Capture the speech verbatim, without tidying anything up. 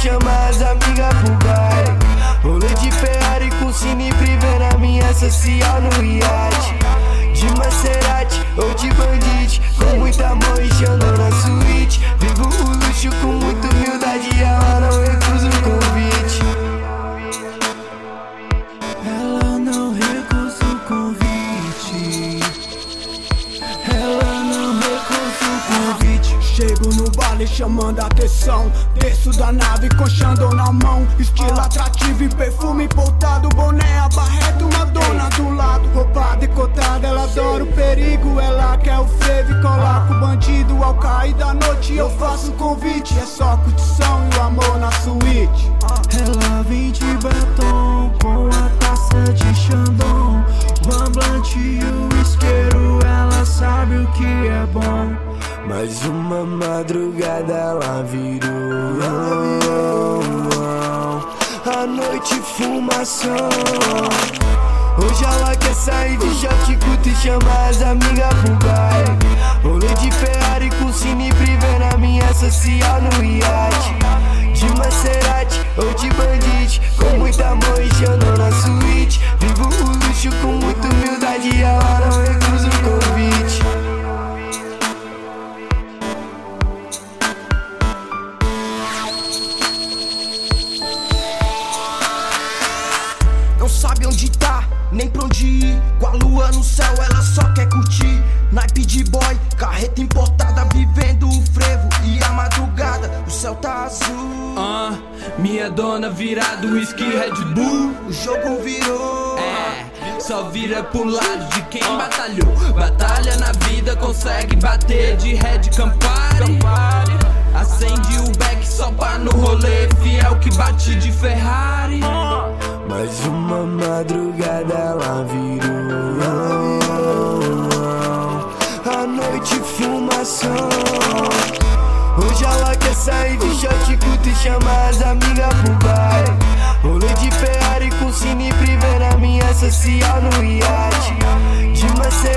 chama as amigas pro baile. Rolê de Ferrari com cine privê na minha social no iate. De Maserati ou de bandite, com muito amor e chamando na suíte. Vivo o luxo com muita humildade e ela não recusa o convite. Ela não recusa o convite. Ela não recusa o convite. Chego no baile chamando a atenção. Desço da nave com Xandão na mão. Estilo atrativo e perfume importado. Boné, abarreto, uma dona do lado. Roupa decotada, ela adora o perigo. Ela quer o frevo e coloca o bandido. Ao cair da noite eu faço um convite. É só curtição e o amor na suíte. Ela vem de batom com a taça de Xandão. O amblante e o isqueiro, ela sabe o que é bom. Mais uma madrugada ela virou a noite fumação. Hoje ela quer sair de short, curto e chama as amigas pro baile. Rolê de Ferrari com cine privê na minha social no iate. De Maserati ou de bandite, com muito amor e chamando na suíte. Vivo o luxo com muita humildade e ela não recusa o convite. Não sabe onde tá, nem pra onde ir. Com a lua no céu, ela só quer curtir. Naipe de boy, carreta importada, vivendo o frevo e a madrugada, o céu tá azul. uh, Minha dona virado whisky Red Bull. O jogo virou, é, só vira pro lado de quem batalhou. Batalha na vida, consegue bater de Red Campari. Acende o beck só pra no rolê, fiel que bate de Ferrari. Mais uma madrugada ela virou a noite fumação. Hoje ela quer sair de short, curto e chama as amigas pro baile. Rolê de Ferrari com cine privê na minha social no iate. De Maserati